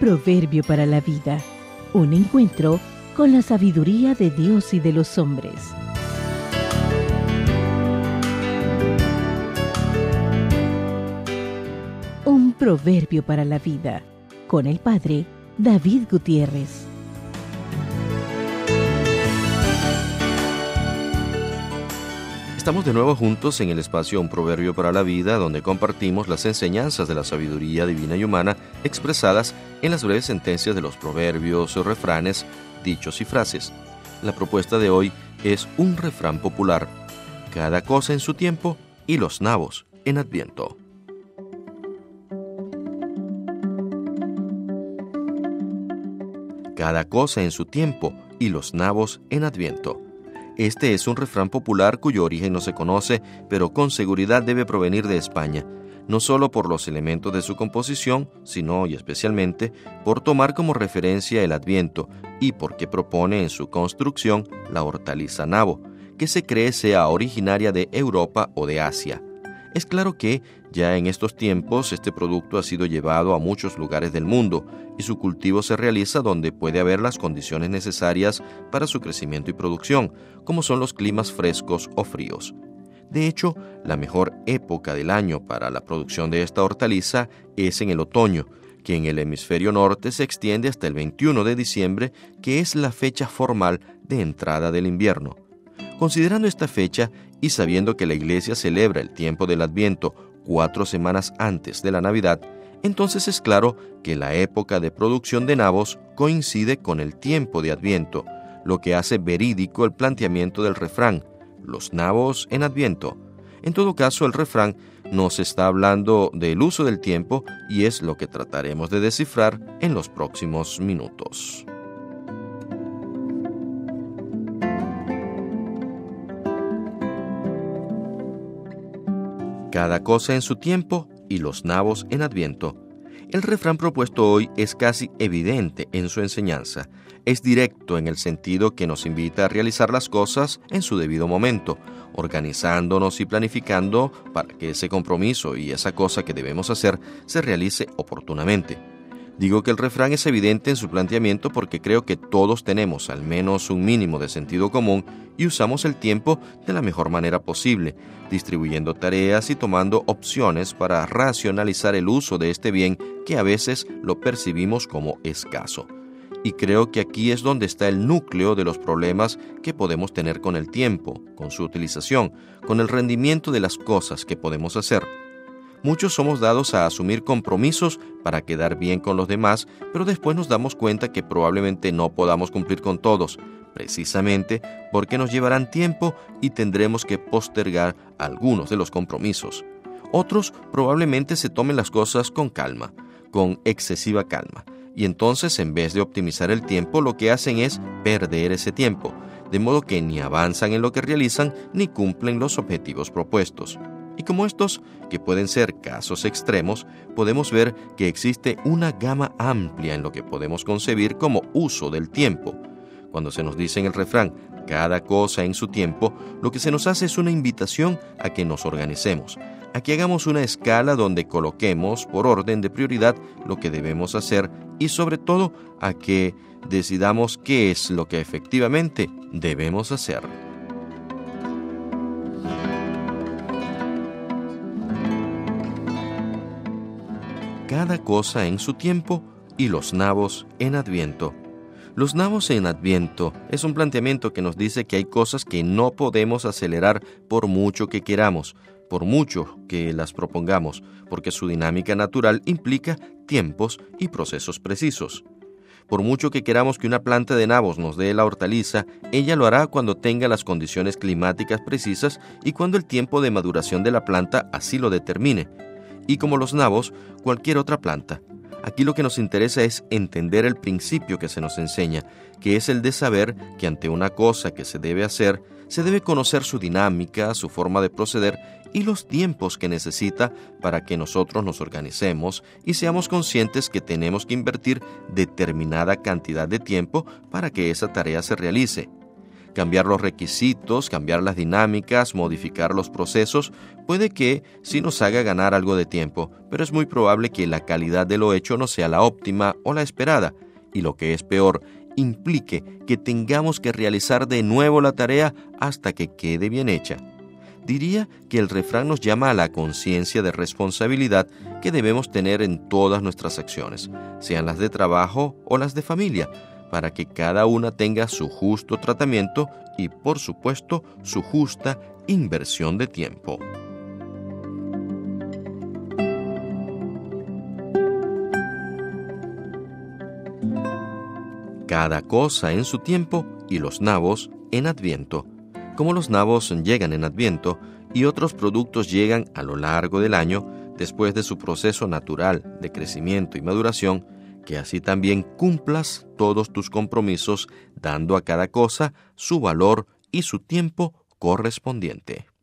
proverbio para la vida. Un encuentro con la sabiduría de Dios y de los hombres. Un proverbio para la vida. Con el Padre David Gutiérrez. Estamos de nuevo juntos en el espacio Un Proverbio para la Vida, donde compartimos las enseñanzas de la sabiduría divina y humana expresadas en las breves sentencias de los proverbios, refranes, dichos y frases. La propuesta de hoy es un refrán popular: cada cosa en su tiempo y los nabos en Adviento. Cada cosa en su tiempo y los nabos en Adviento. Este es un refrán popular cuyo origen no se conoce, pero con seguridad debe provenir de España, no solo por los elementos de su composición, sino y especialmente por tomar como referencia el Adviento y porque propone en su construcción la hortaliza nabo, que se cree sea originaria de Europa o de Asia. Es claro que, ya en estos tiempos, este producto ha sido llevado a muchos lugares del mundo y su cultivo se realiza donde puede haber las condiciones necesarias para su crecimiento y producción, como son los climas frescos o fríos. De hecho, la mejor época del año para la producción de esta hortaliza es en el otoño, que en el hemisferio norte se extiende hasta el 21 de diciembre, que es la fecha formal de entrada del invierno. Considerando esta fecha y sabiendo que la Iglesia celebra el tiempo del Adviento 4 semanas antes de la Navidad, entonces es claro que la época de producción de nabos coincide con el tiempo de Adviento, lo que hace verídico el planteamiento del refrán: los nabos en Adviento. En todo caso, el refrán nos está hablando del uso del tiempo y es lo que trataremos de descifrar en los próximos minutos. Cada cosa en su tiempo y los nabos en Adviento. El refrán propuesto hoy es casi evidente en su enseñanza. Es directo en el sentido que nos invita a realizar las cosas en su debido momento, organizándonos y planificando para que ese compromiso y esa cosa que debemos hacer se realice oportunamente. Digo que el refrán es evidente en su planteamiento porque creo que todos tenemos al menos un mínimo de sentido común y usamos el tiempo de la mejor manera posible, distribuyendo tareas y tomando opciones para racionalizar el uso de este bien que a veces lo percibimos como escaso. Y creo que aquí es donde está el núcleo de los problemas que podemos tener con el tiempo, con su utilización, con el rendimiento de las cosas que podemos hacer. Muchos somos dados a asumir compromisos para quedar bien con los demás, pero después nos damos cuenta que probablemente no podamos cumplir con todos, precisamente porque nos llevarán tiempo y tendremos que postergar algunos de los compromisos. Otros probablemente se tomen las cosas con calma, con excesiva calma, y entonces en vez de optimizar el tiempo lo que hacen es perder ese tiempo, de modo que ni avanzan en lo que realizan ni cumplen los objetivos propuestos. Y como estos, que pueden ser casos extremos, podemos ver que existe una gama amplia en lo que podemos concebir como uso del tiempo. Cuando se nos dice en el refrán, cada cosa en su tiempo, lo que se nos hace es una invitación a que nos organicemos, a que hagamos una escala donde coloquemos por orden de prioridad lo que debemos hacer y sobre todo a que decidamos qué es lo que efectivamente debemos hacer. Cada cosa en su tiempo y los nabos en Adviento. Los nabos en Adviento es un planteamiento que nos dice que hay cosas que no podemos acelerar por mucho que queramos, por mucho que las propongamos, porque su dinámica natural implica tiempos y procesos precisos. Por mucho que queramos que una planta de nabos nos dé la hortaliza, ella lo hará cuando tenga las condiciones climáticas precisas y cuando el tiempo de maduración de la planta así lo determine. Y como los nabos, cualquier otra planta. Aquí lo que nos interesa es entender el principio que se nos enseña, que es el de saber que ante una cosa que se debe hacer, se debe conocer su dinámica, su forma de proceder y los tiempos que necesita para que nosotros nos organicemos y seamos conscientes que tenemos que invertir determinada cantidad de tiempo para que esa tarea se realice. Cambiar los requisitos, cambiar las dinámicas, modificar los procesos, puede que sí nos haga ganar algo de tiempo, pero es muy probable que la calidad de lo hecho no sea la óptima o la esperada, y lo que es peor, implique que tengamos que realizar de nuevo la tarea hasta que quede bien hecha. Diría que el refrán nos llama a la conciencia de responsabilidad que debemos tener en todas nuestras acciones, sean las de trabajo o las de familia, para que cada una tenga su justo tratamiento y, por supuesto, su justa inversión de tiempo. Cada cosa en su tiempo y los nabos en Adviento. Como los nabos llegan en Adviento y otros productos llegan a lo largo del año, después de su proceso natural de crecimiento y maduración, que así también cumplas todos tus compromisos, dando a cada cosa su valor y su tiempo correspondiente.